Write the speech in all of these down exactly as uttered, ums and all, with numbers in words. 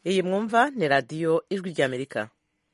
iyi mwumva ni radiyo ijwi ry'Amerika.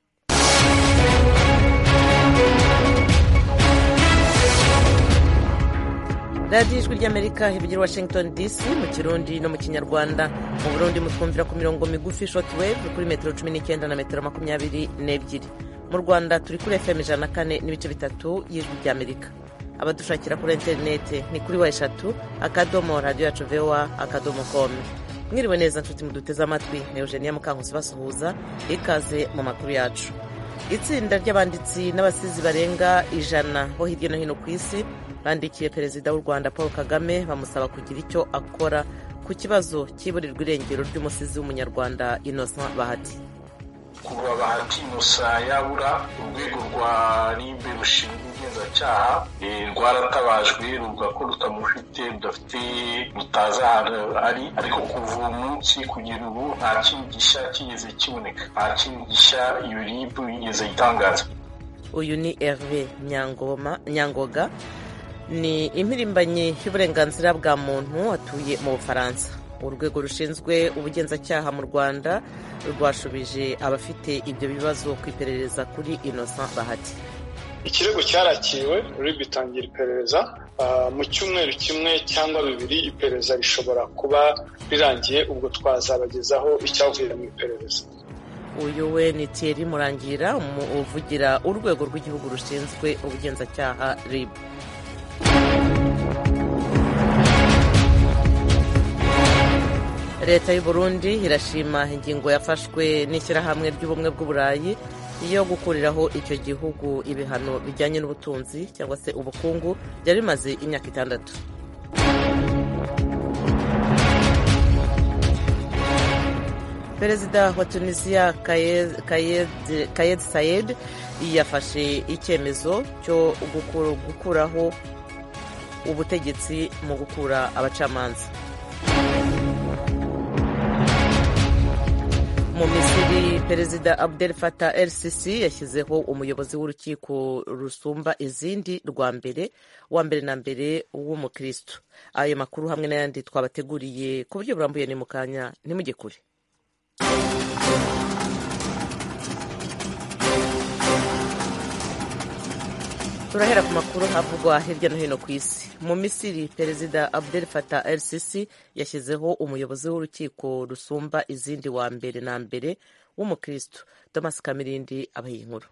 radiyo ijwi ry'Amerika ivugira Washington D C mu Kirundi no mu Kinyarwanda. Mu Burundi mutwumvira ku mirongo migufi shortwave kuri metero cumi n'icyenda na metero makumyabiri n'ebyiri. Mu Rwanda turi kuri F M ijana na kane n'ibice bitatu y'ijwi ry'Amerika. Abadushakira kuri interinete ni kuri wa eshatu akadomo radiyo yacu voa akadomo com. Mwiriwe neza nshuti muduteze amatwi, ni Eugenia Mukankusi basuhuza, ikaze mu makuru yacu. Itsinda ry'abanditsi n'abasizi barenga ijana bo hirya no hino ku isi bandikiye perezida w'u Rwanda Paul Kagame bamusaba kugira icyo akora ku kibazo cy'iburirwa irengero ry'umusizi w'umunyarwanda Innocent Bahati. Kuba Bahati Musa yabura, urwego rwa ribe rushinzwe ubugenzacyaha rwaratabajwe ruvuga ko rutamufite, rudafite, rutazi ahantu ari, ariko kuva uwo munsi kugera ubu nta kintu gishya kigeze kiboneka, nta kintu gishya iyo ribe yigeze itangaza. Uyu ni Hervé Nyangoma Nyangoga, ni impirimbanyi y'uburenganzira bwa muntu atuye mu Bufaransa. Urwego rushinzwe ubugenzacyaha mu Rwanda rwashubije abafite ibyo bibazo ku iperereza kuri Innocent Bahati. Ikirego cyarakiriwe, ribe itangira iperereza. Uh, mu cyumweru kimwe cyangwa bibiri iperereza rishobora kuba rirangiye, ubwo twazabagezaho icyavuye mu iperereza. Uyu we ni Thierry Murangira, uvugira urwego rw'igihugu rushinzwe ubugenzacyaha ribe. Leta y'u Burundi irashima ingingo yafashwe n'ishyirahamwe ry'ubumwe bw'Uburayi yo gukuriraho icyo gihugu ibihano bijyanye n'ubutunzi cyangwa se ubukungu byari bimaze imyaka itandatu. Perezida wa Tunisia Kayed Saied yafashe icyemezo cyo gukuraho ubutegetsi mu gukura abacamanza. Mu Misiri, Perezida Abdel Fattah el-Sisi yashyizeho umuyobozi w'urukiko rusumba izindi rwa mbere wa mbere na mbere w'umukristo. Ayo makuru hamwe n'ayandi twabateguriye ku buryo burambuye ni mu kanya, ntimujye kure. Turahera ku makuru havugwa hirya no hino ku isi. Mu Misiri, Perezida Abdel Fattah el-Sisi yashyizeho umuyobozi w'urukiko rusumba izindi wa mbere na mbere w'umukristo. Thomas Kamirindi abaye inkuru.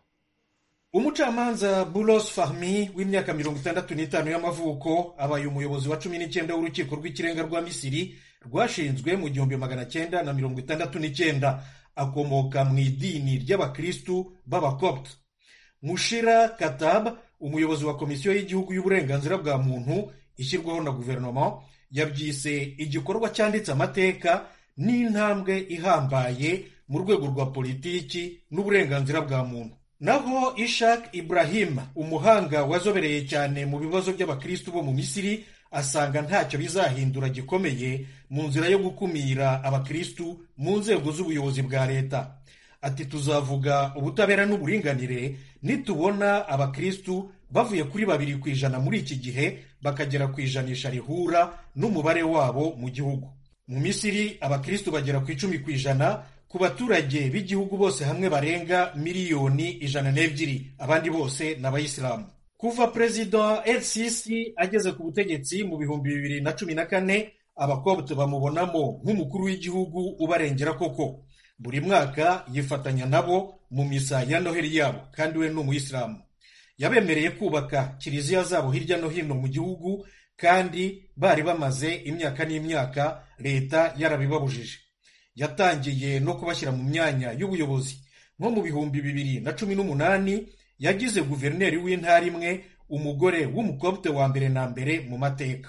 Umucamanza Boulos Fahmy w'imyaka mirongo itandatu n'itanu y'amavuko abaye umuyobozi wa cumi n'icyenda w'urukiko rw'ikirenga rwa Misiri rwashinzwe mu gihumbi magana cyenda na mirongo itandatu n'icyenda. Akomoka mu idini ry'abakristu b'abakopte. Mushira Katab, umuyobozi wa komisiyo y'igihugu y'uburenganzira bwa muntu ishyirwaho na guverinoma, yabyise igikorwa cyanditse amateka n'intambwe ihambaye mu rwego rwa politiki n'uburenganzira bwa muntu. Naho Ishaq Ibrahim, umuhanga wazobereye cyane mu bibazo by'abakristu bo mu Misiri, asanga ntacyo bizahindura gikomeye mu nzira yo gukumira abakristu mu nzego z'ubuyobozi bwa leta. Ati tuzavuga ubutabera n'uburinganire nitubona abakristu bavuye kuri babiri ku ijana muri iki gihe bakagera ku ijanisha rihura n'umubare wabo mu gihugu. Mu Misiri abakristu bagera ku icumi ku ijana ku baturage b'igihugu bose hamwe barenga miliyoni ijana n'ebyiri, abandi bose n'abayisilamu. Kuva Perezida el-Sisi ageze ku butegetsi mu bihumbi bibiri na cumi na kane, abakobwa bamubonamo nk'umukuru w'igihugu ubarengera koko. Buri mwaka yifatanya nabo mu misa ya Noheli yabo, kandi we ni umuyisilamu. Yabemereye kubaka kiliziya zabo hirya no hino mu gihugu, kandi bari bamaze imyaka n'imyaka leta yarabibabujije. Yatangiye no kubashyira mu myanya y'ubuyobozi. Nko mu bihumbi bibiri na cumi n'umunani yagize guverineri w'intara imwe umugore w'umukopte wa mbere na mbere mu mateka.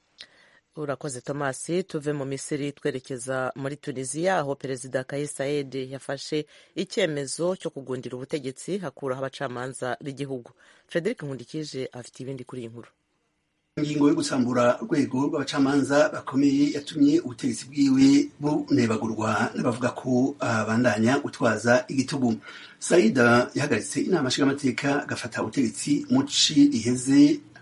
Urakoze Thomas. Tuve mu Misiri twerekeza muri Tunisia, aho Perezida Kais Saied yafashe icyemezo cyo kugundira ubutegetsi hakuraho abacamanza b'igihugu. Frederic Nkundikije afite ibindi kuri iyi nkuru. Ingingo yo gusambura urwego rw'abacamanza bakomeye yatumye ubutegetsi bwiwe bunebagurwa n'abavuga ko abandanya gutwaza igitugu. Saida yahagaritse inama nshingamateka agafata ubutegetsi mu ci iheze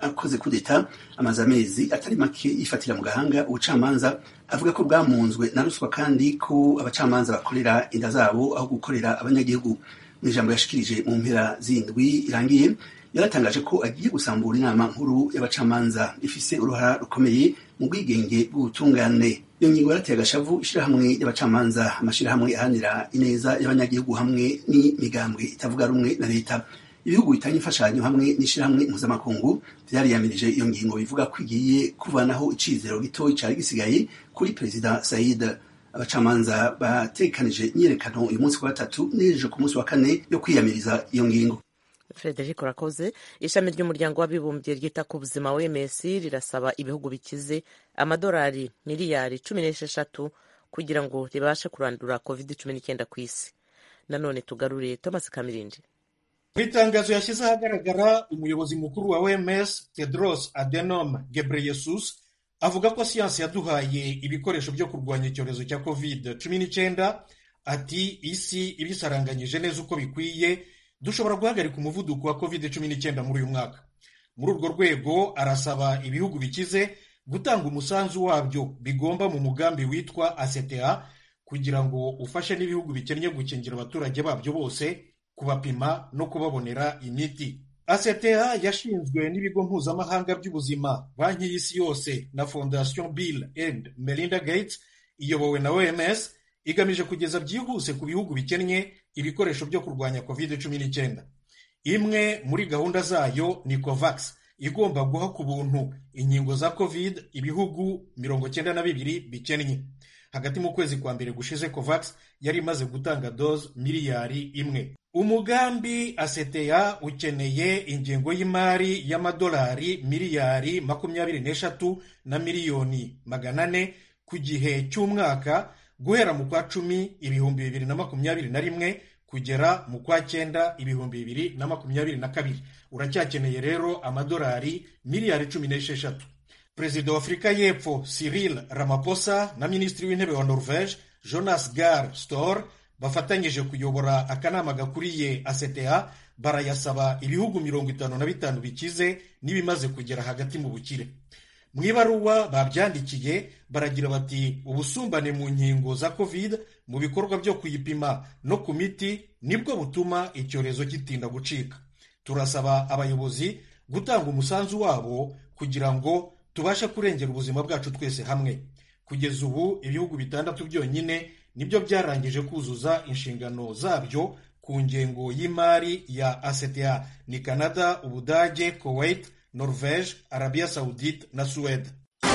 akoze kudeta amaze amezi atari make yifatira mu gahanga ubucamanza avuga ko bwamunzwe na ruswa kandi ko abacamanza bakorera inda zabo aho gukorera abanyagihugu. Mu ijambo yashikirije mu mpera z'indwi irangiye yaratangaje ko agiye gusambura inama nkuru y'abacamanza ifise uruhara rukomeye mu bwigenge bw'ubutungane. Iyo ngingo yarateye agashavu ishirahamwe y'abacamanza, amashirahamwe ahanira ineza y'abanyagihugu hamwe n'imigambwe itavuga rumwe na leta. Ibihugu bitanye imfashanyo hamwe n'ishirahamwe mpuzamakungu vyariyamirije iyo ngingo bivuga ko igiye kuvanaho icizero gitoyi cari gisigaye kuri Perezida Said. Abacamanza batekanije imyiyerekano uyu munsi wa gatatu n'ejo ku munsi wa kane yo kwiyamiriza iyo ngingo. Frederic Rakoze. Ishami ry'umuryango w'abibumbye ryita ku buzima O M S rirasaba ibihugu bikize amadolari miliyari cumi n'esheshatu kugira ngo ribashe kurandura covid cumi n'icyenda ku isi. Nanone tugarure Thomas Kamirindi. Mu itangazo yashyize ahagaragara, umuyobozi mukuru wa O M S Tedros Adhanom Ghebreyesus avuga ko siyansi yaduhaye ibikoresho byo kurwanya icyorezo cya covid cumi n'icyenda. Ati isi ibisaranganyije neza uko bikwiye, dushobora guhagarika umuvuduko wa covid cumi n'icyenda muri uyu mwaka. Muri urwo rwego arasaba ibihugu bikize gutanga umusanzu wabyo bigomba mu mugambi witwa A C T A kugira ngo ufashe n'ibihugu bikennye gukingira abaturage babyo bose, kubapima no kubabonera imiti. A C T A yashinzwe n'ibigo mpuzamahanga by'ubuzima, banki y'isi yose na Fondation Bill and Melinda Gates, iyobowe na O M S, igamije kugeza byihuse ku bihugu bikennye ibikoresho byo kurwanya covid cumi n'icyenda. Imwe muri gahunda zayo ni COVAX, igomba guha ku buntu inkingo za covid ibihugu mirongo cyenda na bibiri bikennye. Hagati mu kwezi kwa mbere gushize COVAX yari imaze gutanga doze miliyari imwe. Umugambi A C T A ukeneye ingengo y'imari y'amadolari miliyari makumyabiri n'eshatu na miliyoni magana ane ku gihe cy'umwaka guhera mu kwa cumi ibihumbi bibiri na makumyabiri na rimwe kugera mu kwa cyenda ibihumbi bibiri na makumyabiri na kabiri. Uracyakeneye rero amadolari miliyari cumi n'esheshatu. Perezida wa Afurika y'Epfo Cyril Ramaphosa na Minisitiri w'Intebe wa Norvege Jonas Gahr Store bafatanyije kuyobora akanama gakuriye A C T A barayasaba ibihugu mirongo itanu na bitanu bikize n'ibimaze kugera hagati mu bukire. Mu ibaruwa babyandikiye baragira bati ubusumbane mu nkingo za covid mu bikorwa byo kuyipima no ku miti nibwo butuma icyorezo gitinda gucika. Turasaba abayobozi gutanga umusanzu wabo kugira ngo tubashe kurengera ubuzima bwacu twese hamwe. Kugeza ubu ibihugu bitandatu byonyine nibyo byarangije kuzuza inshingano zabyo ku ngengo y'imari ya A C T A, ni Canada, Ubudage, Kuwait, Norvege, Arabia Saudite na Suède.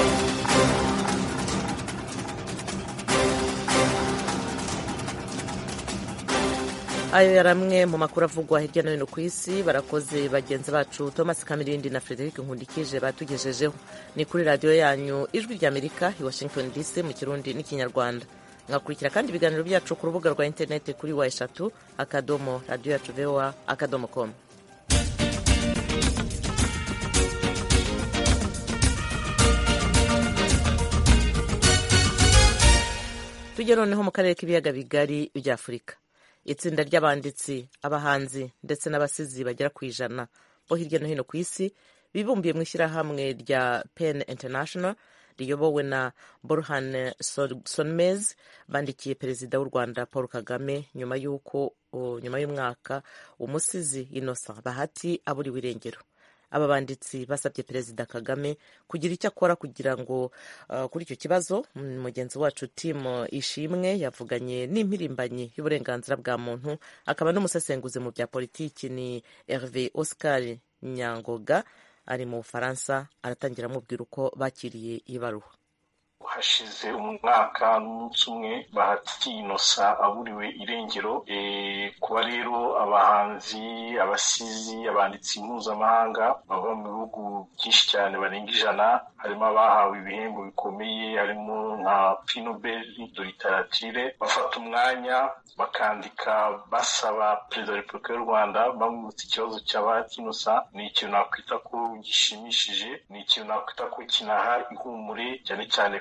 Ayo yari amwe mu makuru avugwa hirya no hino ku isi. Barakoze bagenzi bacu Thomas Kamirindi na Frederic Nkundikije batugejejeho. Ni kuri radiyo yanyu Ijwi ry'Amerika i Washington D C mu Kirundi n'Ikinyarwanda. Mwakurikira kandi ibiganiro byacu ku rubuga rwa interineti kuri wa eshatu akadomo radiyo yacu V O A akadomo com. Tujye noneho mu karere k'ibiyaga bigari bya Afurika. Itsinda ry'abanditsi, abahanzi ndetse n'abasizi bagera ku ijana bo hirya no hino ku isi bibumbiye mu ishyirahamwe rya Pen International riyobowe na Burhan Sonmez bandikiye perezida w'u Rwanda Paul Kagame nyuma y'uko nyuma y'umwaka umusizi Innocent Bahati aburiwe irengero. Aba banditsi basabye perezida Kagame kugira icyo akora kugira ngo uh, kuri icyo kibazo. Mugenzi wacu Tim Ishimwe yavuganye n'impirimbanyi y'uburenganzira bwa muntu akaba n'umusesenguzi mu bya politiki ni Hervé Oscar Nyangoga ari mu Bufaransa. Aratangira amubwira uko bakiriye ibaruwa. Hashize umwaka n'umunsi umwe Bahati Innocent aburiwe irengero. E, kuba rero abahanzi, abasizi, abanditsi mpuzamahanga bava mu bihugu byinshi cyane barenga ijana, harimo abahawe ibihembo bikomeye, harimo nka Prix Nobel de Literature, bafata umwanya bakandika basaba perezida wa Repubulika y'u Rwanda bamwibutsa ikibazo cya Bahati Innocent. Ni ikintu nakwita ko gishimishije, ni ikintu nakwita ko kinaha ihumure cyane cyane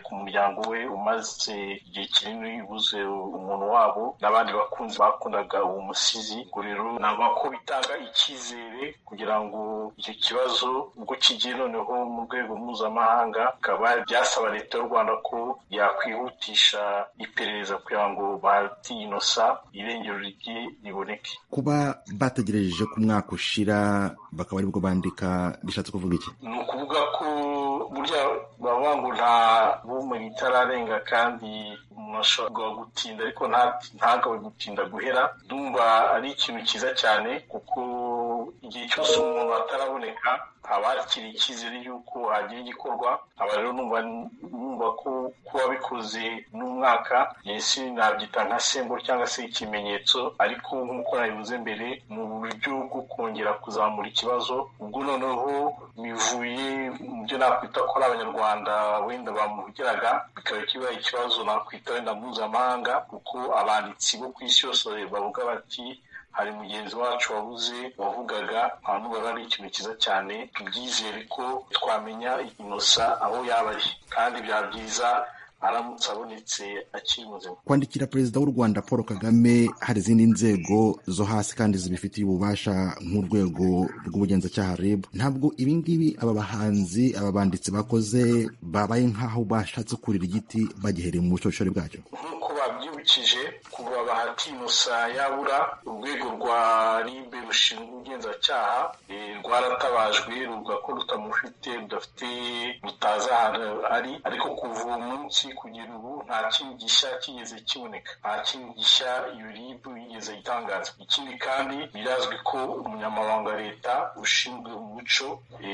ku muryango we umaze igihe kinini ubuze umuntu wabo n'abandi bakunzi bakundaga uwo musizi. Ubwo rero navuga ko bitanga icyizere kugira ngo icyo kibazo ubwo kigiye noneho mu rwego mpuzamahanga bikaba byasaba leta y'u Rwanda ko yakwihutisha iperereza kugira ngo Bahati Innocent irengero rye riboneke. Kuba bategereje ku mwaka ushira bakaba aribwo bandika bishatse kuvuga iki? Ni ukuvuga ko burya bavuga ngo nta bumenyi itararenga kandi umuntu ashobora gutinda ariko ntagawe gutinda guhera. Ndumva ari ikintu cyiza cyane kuko igihe cyose umuntu ataraboneka haba hakiri icyizere y'uko hagira igikorwa. Aba rero numva ko kuba bikoze n'umwaka yesi nabyita nka sembol cyangwa se ikimenyetso, ariko nk'uko nabivuze mbere mu buryo bwo kongera kuzamura ikibazo. Ubwo noneho bivuye mu byo nakwita ko ari abanyarwanda wenda bamuhugiraga bikaba kibaye ikibazo nakwita wenda mpuzamahanga, kuko abanditsi bo ku isi yose bavuga bati hari mugenzi wacu wabuze wavugaga. Abantu baba ari ikintu cyiza cyane, tubyizere ko twamenya Innocent aho yaba ari, kandi byaba byiza aramutse abonetse akiri muzima. Kwandikira perezida w'u Rwanda Paul Kagame hari izindi nzego zo hasi kandi zibifitiye ububasha nk'urwego rw'ubugenzacyaha R I B, ntabwo ibingibi aba bahanzi aba banditsi bakoze babaye nk'aho bashatse kurira igiti bagihereye mu bushorishori bwacyo? Nk'uko babyibukije kuva Bahati Innocent yabura, urwego rwa R I B rushinzwe ubugenzacyaha rwaratabajwe ruvuga ko rutamufite, rudafite, rutazi ahantu ari, ariko kuva uwo munsi kugira ubu nta kintu gishya kigeze kiboneka, nta kintu gishya iyo R I B yigeze itangaza. Ikindi kandi birazwi ko umunyamabanga wa leta ushinzwe umuco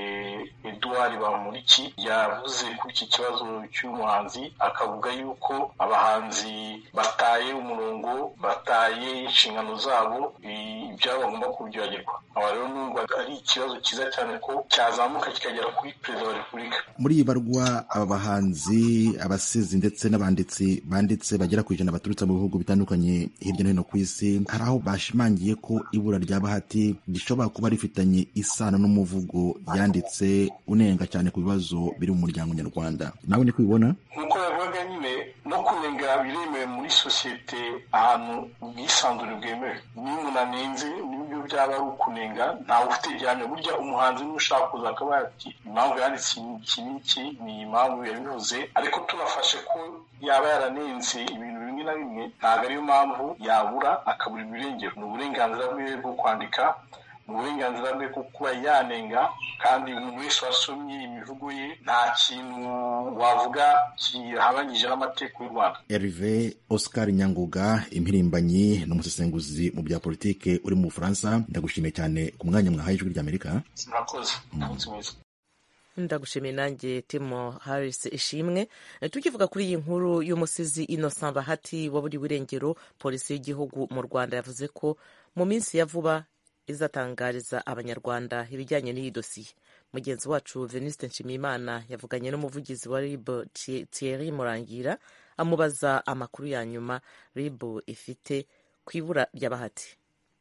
Edouard Bamporiki yavuze kuri iki kibazo cy'umuhanzi, akavuga yuko abahanzi bataye umurongo, bataye inshingano zabo, ibyabo bagomba kubyibagirwa. Aba rero numva ari ikibazo cyiza cyane ko cyazamuka kikagera kuri perezida wa repubulika. Muri iyi barwa aba bahanzi, abasizi ndetse n'abanditsi banditse bagera ku ijana baturutse mu bihugu bitandukanye hirya no hino ku isi, hari aho bashimangiye ko ibura rya Bahati rishobora kuba rifitanye isano n'umuvugo yanditse unenga cyane ku bibazo biri mu muryango nyarwanda. Nawe ni kubibona? Nk'uko yavuga nyine no kunenga biremewe muri sosiyete ahantu ubwisanzure bwemewe. Niba umuntu anenze n'ibyo byaba ari ukunenga, ntawe ufite igihano. Burya umuhanzi n'ushaka kuza akaba ati impamvu yanditse iki n'iki ni impamvu yabivuze, ariko tunafashe ko yaba yaranenze ibintu bimwe na bimwe ntabwo ariyo mpamvu yabura akabura ibirengero. Ni uburenganzira bwe bwo kwandika, mu burenganzira bwe bwo kuba yanenga, kandi umuntu wese wasomye imivugo ye nta kintu wavuga kihabanyije n'amategeko y'u Rwanda. Hervé Oscar Nyanguga, impirimbanyi n'umusesenguzi mu bya politike uri mu Bufaransa, ndagushimiye cyane ku mwanya mwahaye Ijwi ry'Amerika. Murakoze. Umunsi mwiza. Ndagushimiye nanjye Timo Harris Ishimwe. Tukivuga kuri iyi nkuru y'umusizi Innocent Bahati waburiwe irengero, polisi y'igihugu mu Rwanda yavuze ko mu minsi ya vuba izatangariza abanyarwanda ibijyanye n'iyi dosiye. Mugenzi wacu Venuste Nshimiyimana yavuganye n'umuvugizi wa R I B Thierry Murangira amubaza amakuru ya nyuma R I B ifite ku ibura rya Bahati.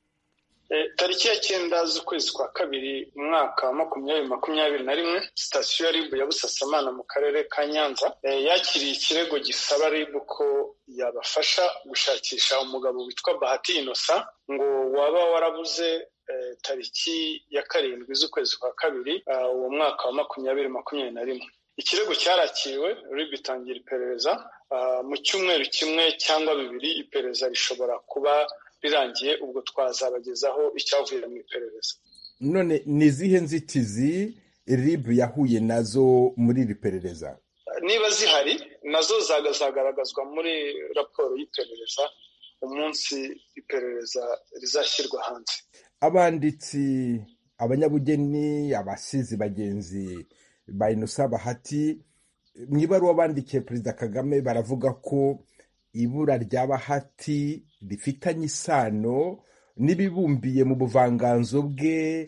Tariki ya cyenda z'ukwezi kwa kabiri umwaka wa makumyabiri makumyabiri na rimwe, sitasiyo ya R I B ya Busasamana mu karere ka Nyanza yakiriye ikirego gisaba R I B ko yabafasha gushakisha umugabo witwa Bahati Innocent ngo waba warabuze tariki ya karindwi z'ukwezi kwa kabiri uwo mwaka wa makumyabiri makumyabiri na rimwe. Ikirego cyarakiriwe, R I B itangira iperereza. Mu cyumweru kimwe cyangwa bibiri iperereza rishobora kuba birangiye, ubwo twazabagezaho icyavuye mu iperereza. None ni izihe nzitizi R I B yahuye nazo muri iri perereza? Niba zihari nazo zagaragazwa muri raporo y'iperereza umunsi iperereza rizashyirwa hanze. Abanditsi, abanyabugeni, abasizi bagenzi ba Innocent Bahati mu ibaruwa bandikiye Perezida Kagame baravuga ko ibura rya Bahati rifitanye isano n'ibibumbiye mu buvanganzo bwe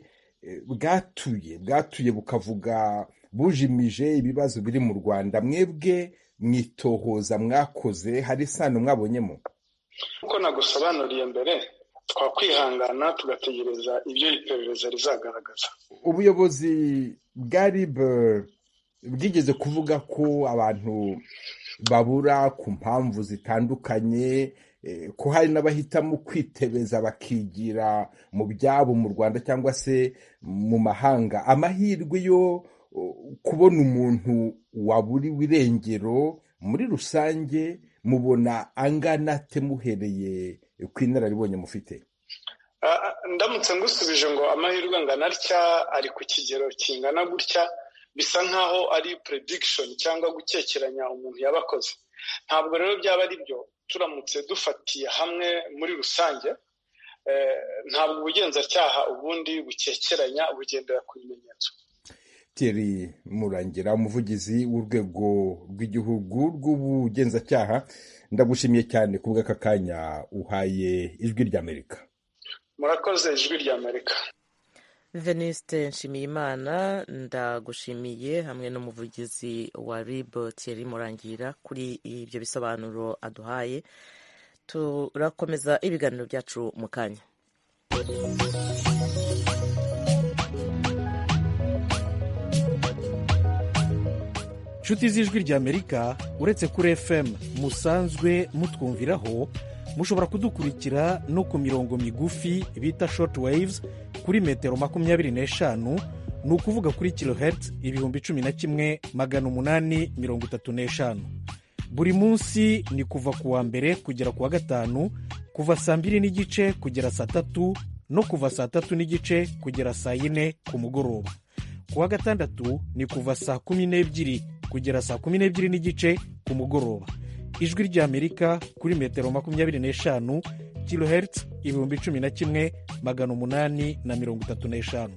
bwatuye bwatuye bukavuga bujimije ibibazo biri mu Rwanda. Mwebwe mwitohoza mwakoze, hari isano mwabonyemo? Uko nagusobanuriye mbere, twakwihangana tugategereza ibyo iperereza rizagaragaza. Ubuyobozi bwa R I B bwigeze kuvuga ko abantu babura ku mpamvu zitandukanye, ko hari n'abahitamo kwitebeza bakigira mu byabo mu Rwanda cyangwa se mu mahanga. Amahirwe yo kubona umuntu waburiwe irengero muri rusange mubona angana ate muhereye ku inararibonye mufite? Ndamutse ngusubije ngo amahirwe angana atya ari ku kigero kingana gutya, bisa nkaho ari prediction cyangwa gukekeranya umuntu yabakoze. Ntabwo rero byaba ari byo turamutse dufatiye hamwe muri rusange. Ntabwo ubugenzacyaha ubundi bukekeranya, bugendera ku bimenyetso. Thierry Murangira, umuvugizi w'urwego rw'igihugu rw'ubugenzacyaha, ndagushimiye cyane ku bw'aka kanya uhaye Ijwi ry'Amerika. Murakoze Ijwi ry'Amerika. Venuste Nshimiyimana, ndagushimiye hamwe n'umuvugizi wa R I B Thierry Murangira kuri ibyo bisobanuro aduhaye. Turakomeza ibiganiro byacu mu kanya. Nshuti z'Ijwi ry'Amerika, uretse kuri F M musanzwe mutwumviraho, mushobora kudukurikira no ku mirongo migufi bita short waves kuri metero makumyabiri n'eshanu, ni ukuvuga kuri kilohertz ibihumbi cumi na kimwe magana umunani mirongo itatu n'eshanu. Buri munsi ni kuva ku wa mbere kugera ku wa gatanu, kuva saa mbiri n'igice kugera saa tatu no kuva saa tatu n'igice kugera saa yine ku mugoroba. Ku wa gatandatu ni kuva saa kumi n'ebyiri kugera saa kumi n'ebyiri n'igice ku mugoroba. Ijwi ry'Amerika kuri metero makumyabiri n'eshanu, kilohertz ibihumbi cumi na kimwe magana umunani na mirongo itatu n'eshanu.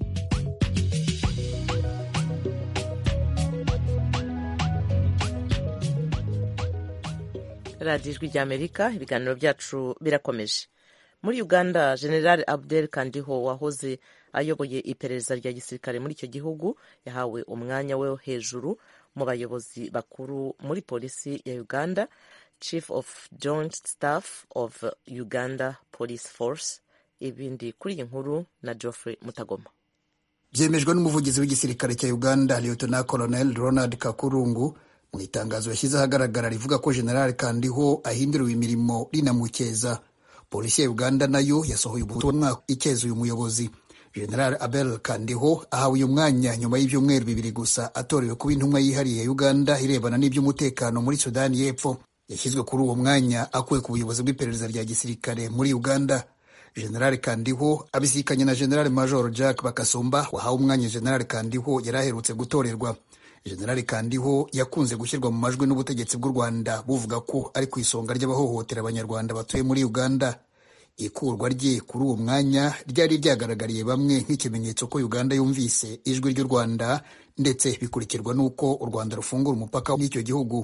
radiyo Ijwi ry'Amerika, ibiganiro byacu birakomeje. Muri Uganda, General Abdel Kandiho wahoze ayoboye iperereza rya gisirikare muri icyo gihugu yahawe umwanya we hejuru mu bayobozi bakuru muri polisi ya Uganda, Chief of Joint Staff of Uganda Police Force. Ibindi kuri iyi nkuru na Geoffrey Mutagoma. Byemejwe n'umuvugizi w'igisirikare cya Uganda, Lieutenant Colonel Ronald Kakurungu, mu itangazo yashyize ahagaragara rivuga ko General Kandiho ahinduriwe imirimo rinamukeza. Polisi ya Uganda nayo yasohoye ubutumwa ikeza uyu muyobozi. General Abel Kandiho ahawe uyu mwanya nyuma y'ibyumweru bibiri gusa atorewe kuba intumwa yihariye ya Uganda irebana n'iby'umutekano muri Sudani y'Epfo. Yashyizwe kuri uwo mwanya akuwe ku buyobozi bw'iperereza rya gisirikare muri Uganda. General Kandiho abisikanye na General Major Jack Bakasumba wahawe umwanya General Kandiho yari aherutse gutorerwa. General Kandiho yakunze gushyirwa mu majwi n'ubutegetsi bw'u Rwanda buvuga ko ari ku isonga ry'abahohotera abanyarwanda batuye muri Uganda. Ikurwa rye kuri uwo mwanya ryari ryagaragariye bamwe nk'ikimenyetso ko Uganda yumvise ijwi ry'u Rwanda, ndetse bikurikirwa n'uko u Rwanda rufungura umupaka n'icyo gihugu.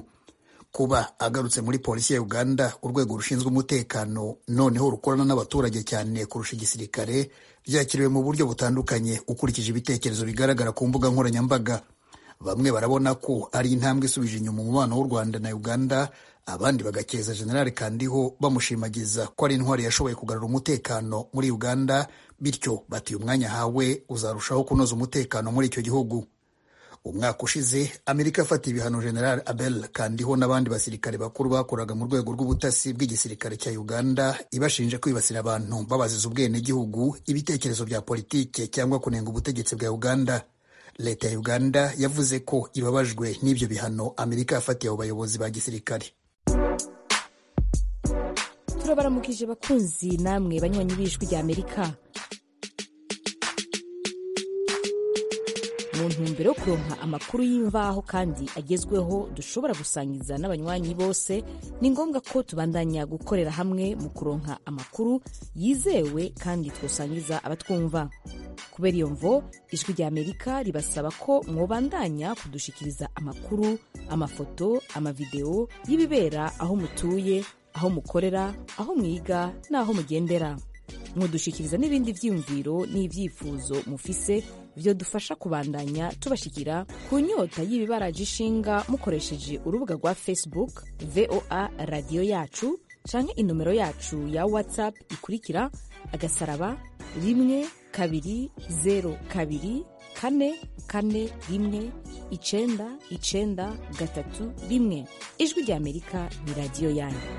Kuba agarutse muri polisi ya Uganda, urwego rushinzwe umutekano noneho rukorana n'abaturage cyane kurusha igisirikare, byakiriwe mu buryo butandukanye ukurikije ibitekerezo bigaragara ku mbuga nkoranyambaga. Bamwe barabona ko ari intambwe isubije inyuma umubano w'u Rwanda na Uganda, abandi bagakeza General Kandiho bamushimagiza ko ari intwari yashoboye kugarura umutekano muri Uganda, bityo bati umwanya hawe uzarushaho kunoza umutekano muri icyo gihugu. Umwaka ushize Amerika yafatiye ibihano General Abel Kandiho n'abandi basirikare bakuru bakoraga mu rwego rw'ubutasi bw'igisirikare cya Uganda, ibashinje kwibasira abantu babaziza ubwene gihugu, ibitekerezo bya politike cyangwa kunenga ubutegetsi bwa Uganda. Leta ya Uganda yavuze ko ibabajwe n'ibyo bihano Amerika yafatiye abo bayobozi ba gisirikare. Turabaramukije bakunzi namwe banywanyi b'Ijwi ry'Amerika. Mu ntumbero yo kuronka amakuru y'imvaho kandi agezweho dushobora gusangiza n'abanywanyi bose, ni ngombwa ko tubandanya gukorera hamwe mu kuronka amakuru yizewe kandi twosangiza abatwumva. Kubera iyo mvo, Ijwi ry'Amerika ribasaba ko mwobandanya kudushikiriza amakuru, amafoto, amavideo y'ibibera aho mutuye, aho mukorera, aho mwiga n'aho mugendera. Mudushikiriza n'ibindi vyiyumviro n'ivyifuzo mufise vyo dufasha kubandanya tubashikira ku nyota y'ibibaraje ishinga mukoresheje urubuga rwa Facebook V O A Radio Yacu canke inomero yacu ya WhatsApp ikurikira agasaraba rimwe kabiri zero kabiri kane kane rimwe icenda icenda gatatu rimwe. Ijwi rya Amerika ni radiyo yanyu.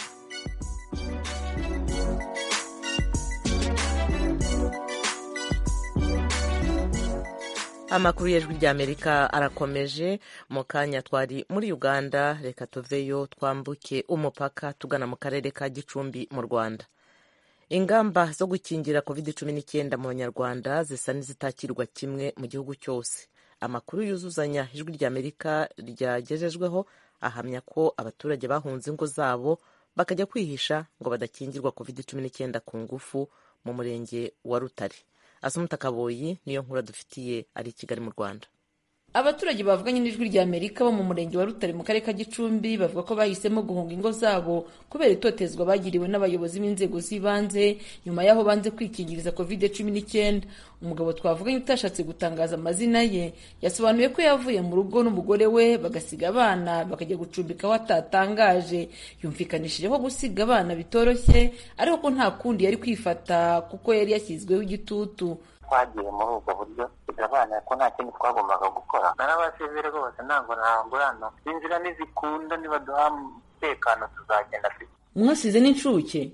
amakuru y'ijwi ry'Amerika arakomeje. Mu kanya twari muri Uganda, reka tuveyo twambuke umupaka tugana mu karere ka Gicumbi mu Rwanda. Ingamba zo gukingira covid cumi n'icyenda mu Banyarwanda zisa n'izitakirwa kimwe mu gihugu cyose. Amakuru yuzuzanya ijwi ry'Amerika ryagejejweho ahamya ko abaturage bahunze ingo zabo bakajya kwihisha ngo badakingirwa covid cumi n'icyenda ku ngufu mu murenge wa Rutare. Asumuta Kaboyi niyo nkuru dufitiye ari i Kigali mu Rwanda. Abaturage bavuganye n'ijwi rya Amerika bo mu murenge wa Rutare mu karere ka Gicumbi bavuga ko bahisemo guhunga ingo zabo kubera itotezwa bagiriwe n'abayobozi b'inzego z'ibanze nyuma yaho banze kwikingiriza covid cumi n'icyenda. Umugabo twavuganye utashatse gutangaza amazina ye yasobanuye ko yavuye mu rugo n'umugore we bagasiga abana bakajya gucumbika aho atatangaje. Yumvikanishije ko gusiga abana bitoroshye ariko ko nta kundi yari kwifata kuko yari yashyizweho igitutu. Twagiye muri ubwo buryo abana ko nta kintu twagombaga gukora, narabasezere rwose ntabwo nangurana inzira nizikunda nibaduha umutekano tuzagenda afite. Mwasize n'incuke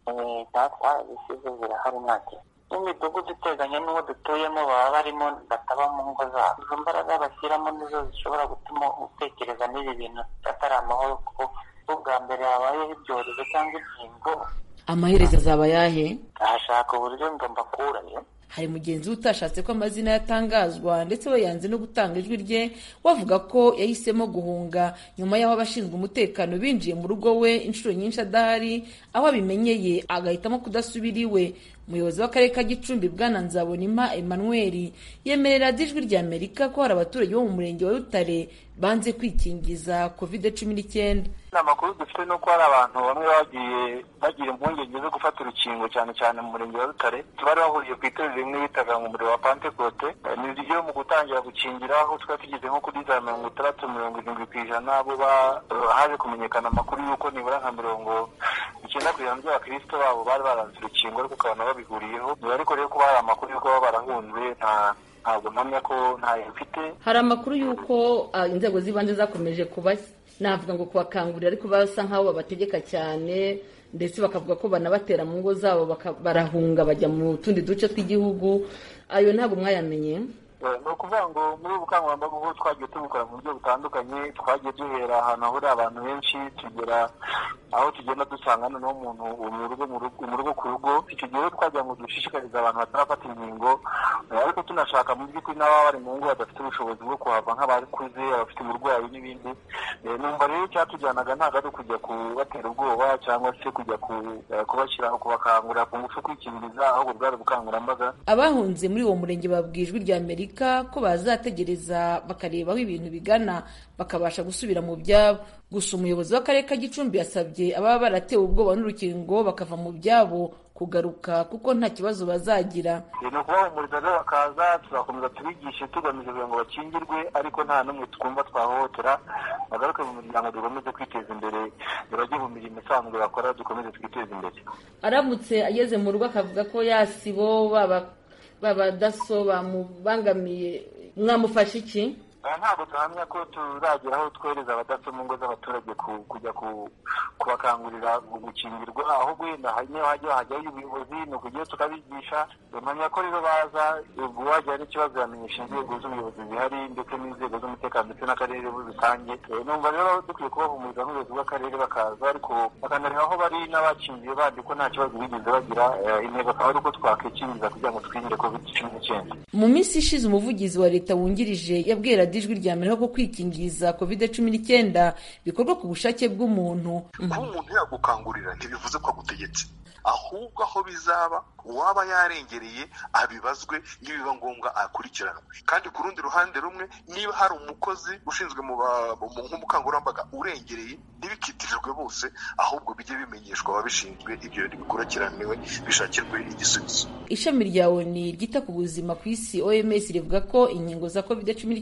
twabisize zirahari ntacyo n'imidugudu iteganye n'uwo dutuyemo baba barimo bataba mu ngo zabo. Izo mbaraga bashyiramo nizo zishobora gutuma utekereza n'ibi bintu atari amahoro kuko ubwa mbere habayeho ibyorezo cyangwa inkingo. Amaherezo azaba yahe? Ahashaka uburyo ngo mbakurayo. Hari mugenzi utashatse ko amazina yatangazwa ndetse we yanze no gutanga ijwi rye wavuga ko yahisemo guhunga nyuma y'aho abashinzwe umutekano binjiye mu rugo we inshuro nyinshi adahari, aho abimenyeye agahitamo kudasubira iwe. Umuyobozi w'akarere ka Gicumbi Bwana Nzabonimpa Emmanuel yemerera ijwi rya Amerika ko hari abaturage bo mu murenge wa Rutare banze kwikingiza covid cumi n'icyenda. Amakuru dufite nuko hari abantu bamwe bagiye bagira impungenge zo gufata urukingo cyane cyane mu murenge wa Rutare. Bari bahuriye ku itorero rimwe bitaga mu muriro wa Pentecote. Ni ryo mu gutangira gukingira aho twari tugeze nko kuri za mirongo itandatu mirongo irindwi ku ijana bo haje kumenyekana amakuru y'uko nibura nka mirongo icyenda ku ijana by'abakristo babo bari baranze urukingo ariko ukabona babihuriyeho. Ariko rero kuba hari amakuru y'uko baba barahunze nta ntabwo mpamya ko ntayo mfite. Hari amakuru y'uko inzego z'ibanze zakomeje kuba navuga ngo kubakangurira ariko basa nkaho babategeka cyane ndetse bakavuga ko banabatera mu ngo zabo barahunga bajya mu tundi duce tw'igihugu. Ayo ntabwo mwayamenye? Ni ukuvuga ngo muri ubu bukangurambaga ubwo twagiye tubukora mu buryo butandukanye, twagiye duhera ahantu hahurira abantu benshi tugera aho tugenda dusanga noneho umuntu mu rugo mu rugo ku rugo. Icyo gihe twagira ngo dushishikarize abantu batarafata inkingo ariko tunashaka mu by'ukuri n'ababa bari mu ngo badafite ubushobozi bwo kuhava nk'abakuze, abafite uburwayi n'ibindi. Numva rero icyatujyanaga ntabwo ari ukujya kubatera ubwoba cyangwa se kujya kubashyiraho kubakangurira ku ngufu kwikingiriza, ahubwo bwari ubukangurambaga. Abahunze muri uwo murenge babwiye ijwi rya Amerika ko bazategereza bakareba aho ibintu bigana bakabasha gusubira mu byabo. Gusa umuyobozi w'akarere ka Gicumbi yasabye ababa baratewe ubwoba n'urukingo bakava mu byabo kugaruka kuko nta kibazo bazagira. Ni ukubahumuriza rero bakaza tuzakomeza tubigishe tugamije kugira ngo bakingirwe ariko nta n'umwe twumva twahohotera, bagaruke mu miryango dukomeze kwiteza imbere, bajye mu mirimo isanzwe bakora dukomeze twiteze imbere. Aramutse ageze mu rugo akavuga ko yasibo baba baba daso bamubangamiye mwamufasha iki? Ntabwo tuhamya ko tuzagera aho twohereza abadaso mu ngo z'abaturage kujya kubakangurira gukingirwa, ahubwo wenda niyo hajya hajyayo ubuyobozi ni ukujya tukabigisha. Mpamya ko rero baza uwagira n'ikibazo yamenyesha inzego z'ubuyobozi zihari ndetse n'inzego z'umutekano ndetse n'akarere muri rusange. Numva rero dukwiye kubahumuriza n'ubuyobozi bw'akarere bakaza ariko bakanareba aho bari n'abakingiye bandi ko nta kibazo bigeze bagira. Intego akaba ari uko twakwikingiza kugira ngo twirinde covid cumi n'icyenda. Mu minsi ishize umuvugizi wa leta wungirije yabwira ijwi rya Amerika ko kwikingiza covid cumi n'icyenda bikorwa ku bushake bw'umuntu. Aho umuntu yagukangurira ntibivuze ko agutegetse, ahubwo aho bizaba uwaba yarengereye abibazwe nibiba ngombwa akurikiranwe. Kandi ku rundi ruhande rumwe niba hari umukozi ushinzwe mu nk'umukangurambaga urengereye ntibikitirirwe bose, ahubwo bijye bimenyeshwa ababishinzwe ibyo bikurikiraniwe bishakirwe igisubizo. Ishami rya O N U ryita ku buzima ku isi O M S rivuga ko inkingo za covid cumi n'icyenda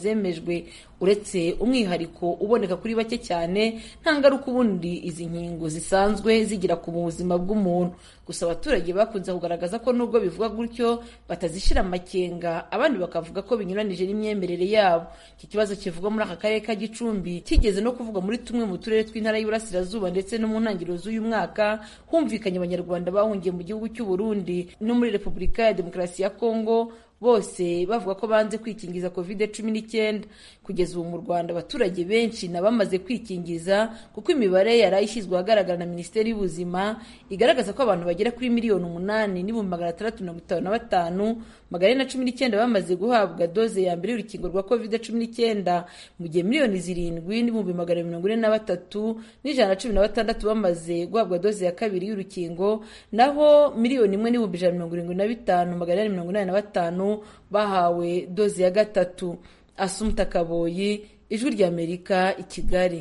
zemejwe. Uretse umwihariko uboneka kuri bake cyane, nta ngaruka ubundi izi nkingo zisanzwe zigira ku buzima bw'umuntu. Gusa abaturage bakunze kugaragaza ko nubwo bivuga gutyo batazishira amakenga, abandi bakavuga ko binyuranije n'imyemerere yabo. Iki kibazo kivugwa muri aka karere ka Gicumbi kigeze no kuvugwa muri tumwe mu turere tw'intara y'Iburasirazuba ndetse no mu ntangiriro z'uyu mwaka, humvikanye abanyarwanda bahungiye mu gihugu cy'u Burundi no muri Repubulika ya Demokarasi ya Kongo, bose bavuga ko banze kwikingiza covid cumi n'icyenda. Kugeza ubu mu Rwanda abaturage benshi nabamaze kwikingiza, kuko imibare yari ishyizwe ahagaragara na Minisiteri y'Ubuzima igaragaza ko abantu bagera kuri miliyoni umunani n'ibihumbi magana atandatu mirongo itanu na batanu magana ane na cumi n'icyenda bamaze guhabwa doze ya mbere y'urukingo rwa covid cumi n'icyenda, mu gihe miliyoni zirindwi n'ibihumbi magana mirongo ine na batatu n'ijana na cumi na batandatu bamaze guhabwa doze ya kabiri y'urukingo, naho miliyoni imwe n'ibihumbi ijana na mirongo irindwi na bitanu magana ane mirongo inani na batanu bahawe doze ya gatatu. Asumta Kaboyi, Ijwi ry'Amerika, i Kigali.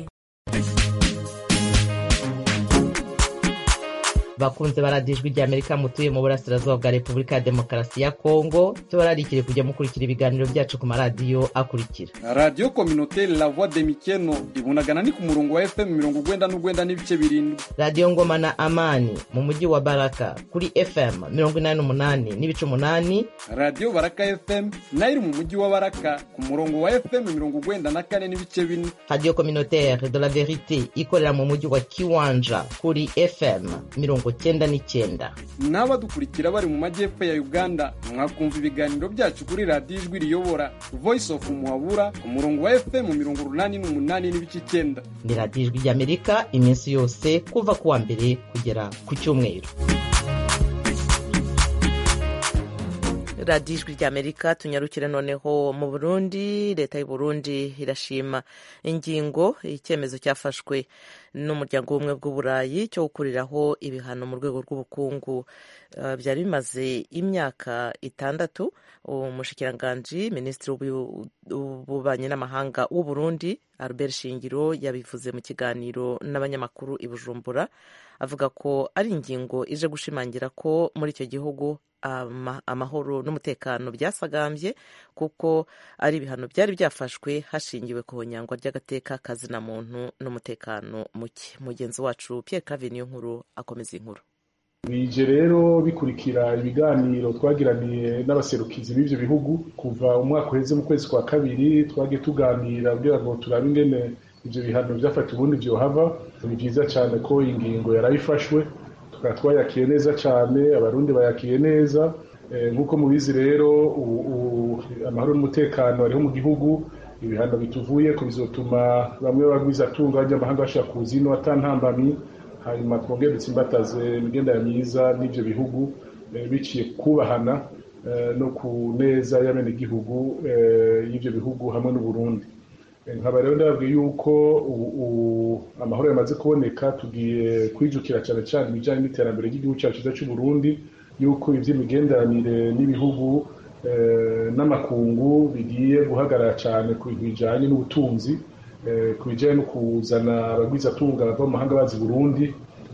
bakunze baradiyo Ijwi ry'Amerika mutuye mu burasirazuba bwa Repubulika ya Demokarasi ya Kongo, tubararikire kujya mukurikira ibiganiro byacu ku maradiyo akurikira: Radio Communautaire La Voix de Mikeno ibunagana ni ku murongo wa F M mirongo ugwenda n'ugwenda n'ibice birindwi. Radio Ngoma na Amani mu mujyi wa Baraka kuri F M mirongo inani n'umunani n'ibice umunani. Radio Baraka F M nayo mu mujyi wa Baraka ku murongo wa F M mirongo ugwenda na kane n'ibice bine. Radio Communautaire de la Verite ikorera mu mujyi wa Kiwanja kuri F M mirongo cyenda n'icyenda. N'abadukurikira bari mu majyepfo ya Uganda mwakumva ibiganiro byacu kuri Radio Ijwi riyobora Voice of Muhabura ku murongo wa F M mirongo urunani n'umunani n'ibice icyenda. Ni Radio Ijwi ry'Amerika iminsi yose kuva ku wa mbere kugera ku cyumweru. Radio Ijwi ry'Amerika tunyarukire noneho mu Burundi. Leta y'u Burundi irashima ingingo icyemezo cyafashwe n'umuryango w'ubumwe bw'Uburayi cyo gukuriraho ibihano mu rwego rw'ubukungu. Uh, byari bimaze imyaka itandatu. Umushikiranganji Minisitiri w'Ububanyi n'Amahanga w'u Burundi Albert Shingiro yabivuze mu kiganiro n'abanyamakuru i Bujumbura, avuga ko ari ingingo ije gushimangira ko muri icyo gihugu ama, amahoro n'umutekano byasagambye, kuko ari ibihano byari byafashwe hashingiwe ku nyangwa ry'agateka kazina muntu n'umutekano muke. Mugenzi wacu Pierre Claver Niyonkuru akomeza inkuru. Bije rero bikurikira ibiganiro twagiraniye n'abaserukizi b'ivyo bihugu kuva umwaka uheze mu kwezi kwa kabiri. Twagiye tuganira kugira ngo turabe ingene ivyo bihano byafata ubundi vyohava. Ni byiza cyane ko ingingo yarayifashwe, tukaba twayakiye neza cyane, abarundi bayakiye neza. Nk'uko mubizi rero amahoro n'umutekano ariho mu gihugu. Ibihano bituvuye ko bizotuma bamwe bagwizatunga bajya amahanga bashaka kuzino atantambamyi, hanyuma twongere dutsimbataze imigendere myiza n'ivyo bihugu biciye kubahana no ku neza y'abenegihugu y'ivyo bihugu hamwe n'u Burundi. Nkaba rero ndababwiye yuko amahoro yamaze kuboneka, tugiye kwijukira cyane cyane ibijyanye n'iterambere ry'igihugu cyacu cyiza cy'u Burundi, yuko iby'imigenderanire n'ibihugu n'amakungu bigiye guhagarara cyane ku bintu bijyanye n'ubutunzi, ku bijyanye no kuzana abagwizatunga bava mu mahanga bazi Burundi,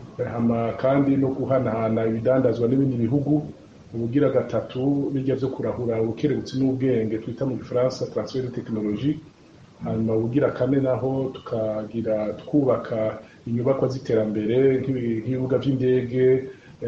kandi no guhanahana ibidandazwa n'ibindi bihugu. Ubugira gatatu bijya byo kurahura ubukerebutsi n'ubwenge twita mu Gifaransa transfer de technologie. Hanyuma ubugira kane naho tukagira twubaka inyubakwa z'iterambere nk'ibibuga by'indege,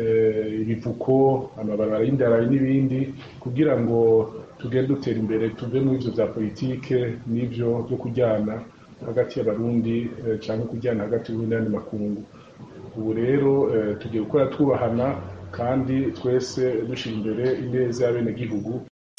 ibivuko, amabarabara y'indarayi n'ibindi, kugira ngo tugende dutera imbere, tuve mu ivyo vya politike n'ivyo byo kujyana hagati y'abarundi cyangwa kujyana hagati y'andi makungu. Ubu rero tugiye gukora twubahana kandi twese dushira imbere ineza y'abenegihugu.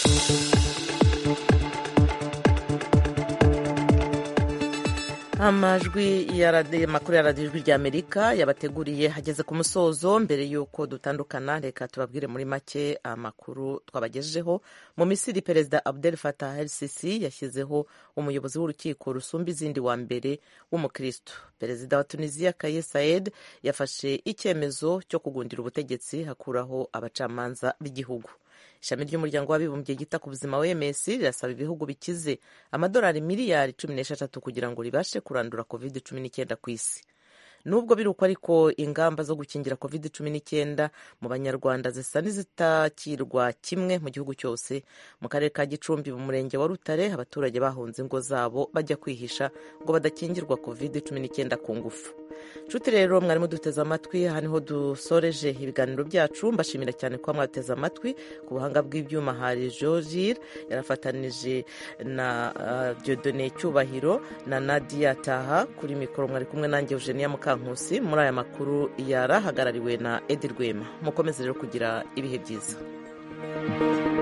Amajwi y'amakuru ya Radio Ijwi ry'Amerika yabateguriye hageze ku musozo. Mbere y'uko dutandukana, reka tubabwire muri make amakuru twabagejejeho. Mu Misiri, Perezida Abdel Fattah el-Sisi yashyizeho umuyobozi w'urukiko rusumba izindi wa mbere w'umukristo. Perezida wa Tunisia Kais Saied yafashe icyemezo cyo kugundira ubutegetsi, hakuraho abacamanza b'igihugu. Ishami ry'umuryango w'abibumbye gita ku buzima W M S rirasaba ibihugu bikize amadolari miliyari cumi n'eshatu kugira ngo ribashe kurandura covid cumi n'icyenda ku isi. nubwo biri uko ariko ingamba zo gukingira covid cumi n'icyenda mu banyarwanda zisa n'izitakirwa kimwe mu gihugu cyose. Mu karere ka Gicumbi mu murenge wa Rutare abaturage bahunze ingo zabo bajya kwihisha ngo badakingirwa covid cumi n'icyenda ku ngufu. Nshuti rero mwarimu duteze amatwi, aha niho dusoreje ibiganiro byacu. Mbashimira cyane kuba mwateze amatwi. Ku buhanga bw'ibyuma hari Georgir yarafatanije na uh, Dieudonné Cyubahiro na Nadia Taha. Kuri mikoro mwari kumwe nanjye Eugenia Mukankusi. Muri aya makuru yarahagarariwe na Edi Rwema. Mukomeze rero kugira ibihe byiza.